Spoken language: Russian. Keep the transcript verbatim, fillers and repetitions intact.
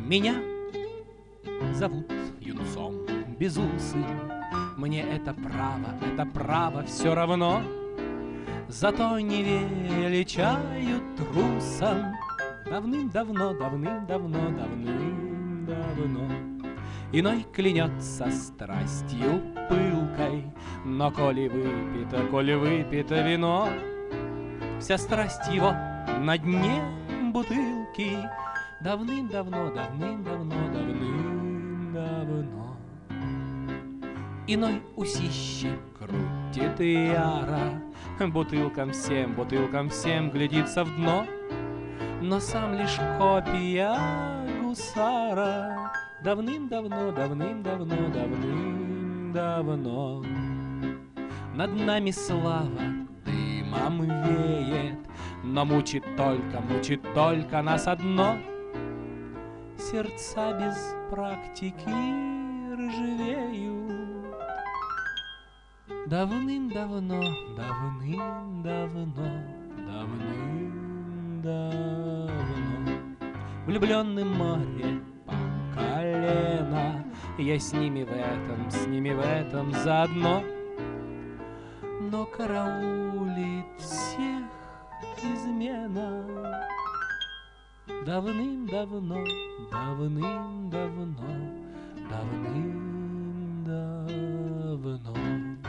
Меня зовут юнцом безусым, мне это право, это право все равно. Зато не величают трусом давным-давно, давным-давно, давным-давно. Иной клянется страстью пылкой, но коли выпито, коли выпито вино, вся страсть его на дне бутылки. Давным-давно, давным-давно, давным-давно. Иной усищи крутит яро, бутылкам всем, бутылкам всем глядится в дно, но сам лишь копия гусара. Давным-давно, давным-давно, давным-давно. Над нами слава дымом веет, но мучит только, мучит только нас одно. Сердца без практики ржавеют. Давным-давно, давным-давно, давным-давно. Влюблённым море по колено, я с ними в этом, с ними в этом заодно. Но караулит всех измена. Давным-давно, давным-давно, давным-давно.